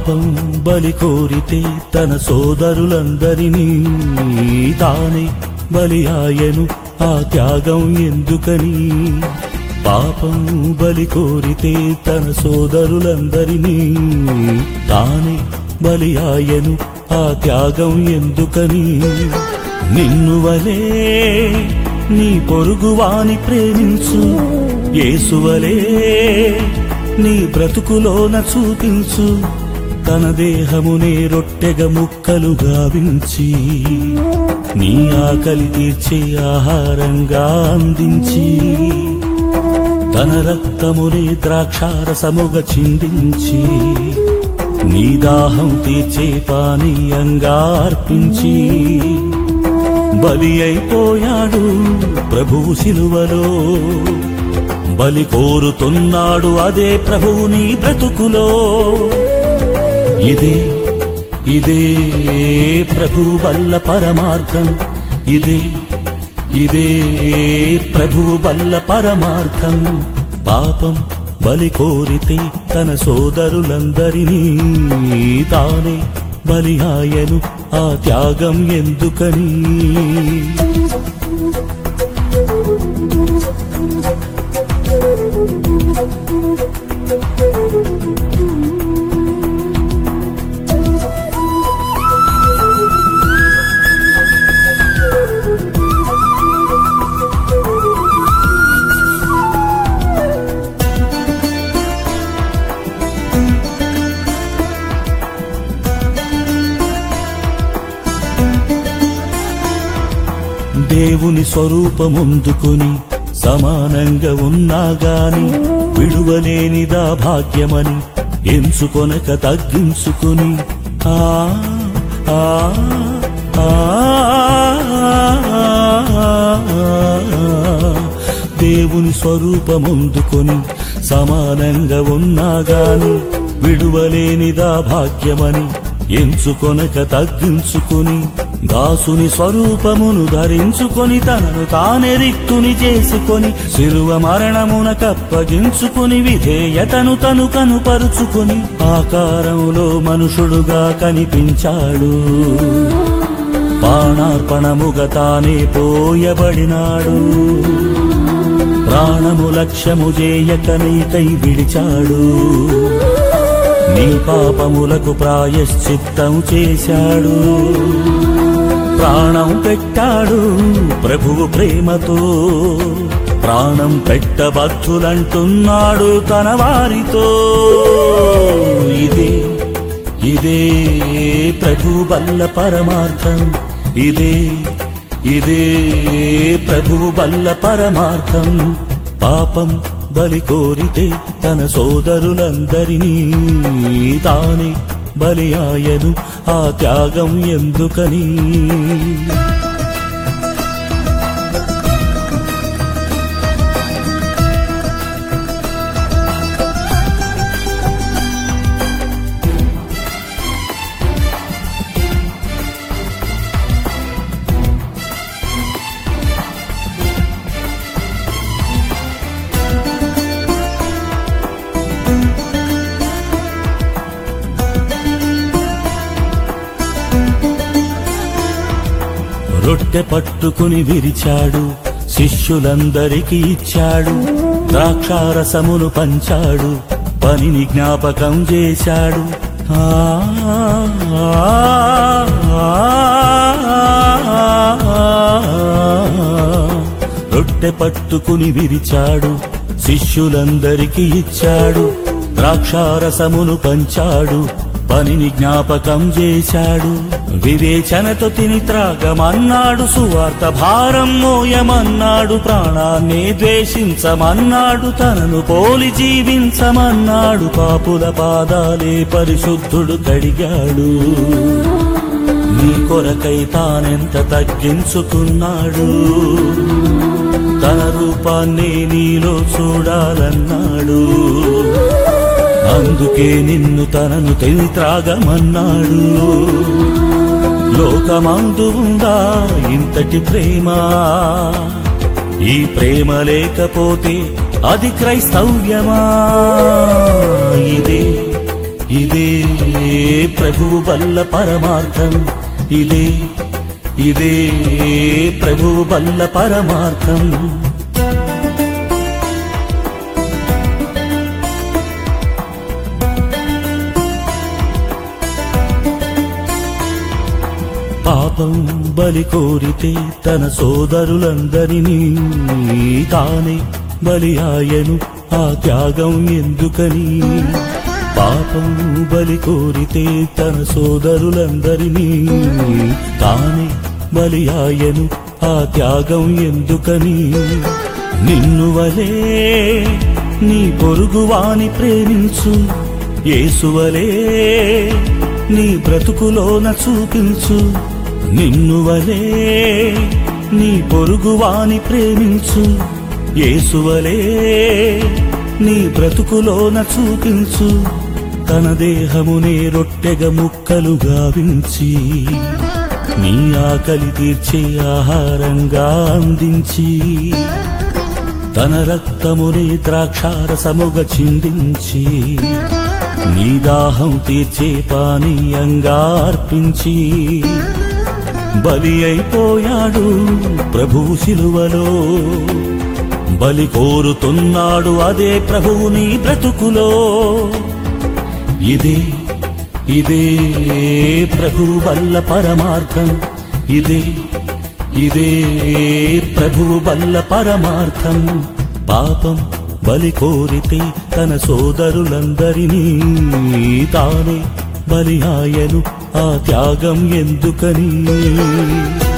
పాపం బలి కోరితే తన సోదరులందరినీ తానే బలి ఆయను ఆ త్యాగం ఎందుకని పాపం బలి కోరితే తన సోదరులందరినీ తానే బలి ఆయను ఆ త్యాగం ఎందుకని నిన్ను వలే నీ పొరుగువాని ప్రేమించు యేసువలే నీ బ్రతుకులోన చూపించు తన దేహమునే రొట్టెగా ముక్కలు గావించి నీ ఆకలి తీర్చే ఆహారంగా అందించి తన రక్తమునే ద్రాక్షారసముగా చిందించి నీ దాహం తీర్చే పానీయంగా అర్పించి బలి అయిపోయాడు ప్రభువు సిలువలో బలి కోరుతున్నాడు అదే ప్రభువు నీ బ్రతుకులో ఇదే ఇదే ప్రభువు వల్ల పరమార్థం ఇదే ఇదే ప్రభువు వల్ల పరమార్థం పాపం బలి కోరితే తన సోదరులందరినీ తానే బలి ఆయను ఆ త్యాగం ఎందుకని దేవుని స్వరూపముందుకుని సమానంగా ఉన్నా గాని విడువలేనిదా భాగ్యమని ఎంచుకొనక తగ్గించుకుని ఆ ఆ ఆ దేవుని స్వరూపముందుకుని సమానంగా ఉన్నా గాని విడువలేనిదా భాగ్యమని ఎంచుకొనక తగ్గించుకుని దాసుని స్వరూపమును ధరించుకొని తనను తానే రిక్తుని చేసుకొని శిలువ మరణమున కప్పగించుకొని విధేయతను తను కనుపరుచుకొని ఆకారములో మనుషుడుగా కనిపించాడు బాణార్పణముగా తానే పోయబడినాడు ప్రాణము లక్ష్యము చేయక నీకై విడిచాడు నీ పాపములకు ప్రాయశ్చిత్తం చేశాడు ప్రాణం పెట్టాడు ప్రభువు ప్రేమతో ప్రాణం పెట్టబద్ధులంటున్నాడు తన వారితో ఇదే ఇదే ప్రభువు వల్ల పరమార్థం ఇదే ఇదే ప్రభువు వల్ల పరమార్థం పాపం బలి కోరితే తన సోదరులందరినీ తానే బలి ఆయను ఆ త్యాగం ఎందుకని రొట్టె పట్టుకుని విరిచాడు శిష్యులందరికీ ఇచ్చాడు ద్రాక్షారసమును పంచాడు పనిని జ్ఞాపకం చేశాడు రొట్టె పట్టుకుని విరిచాడు శిష్యులందరికీ ఇచ్చాడు ద్రాక్షారసమును పంచాడు పనిని జ్ఞాపకం చేశాడు వివేచనతో తిని త్రాగమన్నాడు సువార్త భారం మోయమన్నాడు ప్రాణాన్ని ద్వేషించమన్నాడు తనను పోలి జీవించమన్నాడు పాపుల పాదాలే పరిశుద్ధుడు కడిగాడు నీ కొరకై తానెంత తగ్గించుకున్నాడు తన రూపాన్ని నీలో చూడాలన్నాడు అందుకే నిన్ను తనను తిని త్రాగమన్నాడు లోకమందు ఉందా ఇంతటి ప్రేమ ఈ ప్రేమ లేకపోతే అది క్రైస్తవ్యమా ఇదే ఇదే ప్రభువు వల్ల పరమార్థం, ఇదే ప్రభువు వల్ల పరమార్థం. పాపం బలి కోరితే తన సోదరులందరినీ తానే బలి ఆయను, ఆ త్యాగం ఎందుకని? పాపం బలి కోరితే తన సోదరులందరినీ తానే బలి ఆయను, ఆ త్యాగం ఎందుకని? నిన్ను వలే నీ పొరుగువాని ప్రేమించు, యేసువలే నీ బ్రతుకులోన చూపించు. నిన్ను వలే నీ పొరుగువాని ప్రేమించు, యేసువలే నీ బ్రతుకులోన చూపించు. తన దేహమునే రొట్టెగా ముక్కలు గావించి నీ ఆకలి తీర్చే ఆహారంగా అందించి, తన రక్తమునే ద్రాక్షారసముగా చిందించి నీ దాహం తీర్చే పానీయంగా అర్పించి బలి అయిపోయాడు ప్రభువు శిలువలో. బలి కోరుతున్నాడు అదే ప్రభువు నీ బ్రతుకులో. ఇదే ప్రభువు వల్ల పరమార్థం, ఇదే ప్రభువు వల్ల పరమార్థం. పాపం బలి కోరితే తన సోదరులందరినీ తానే బలి ఆయను, ఆ త్యాగం ఎందుకని?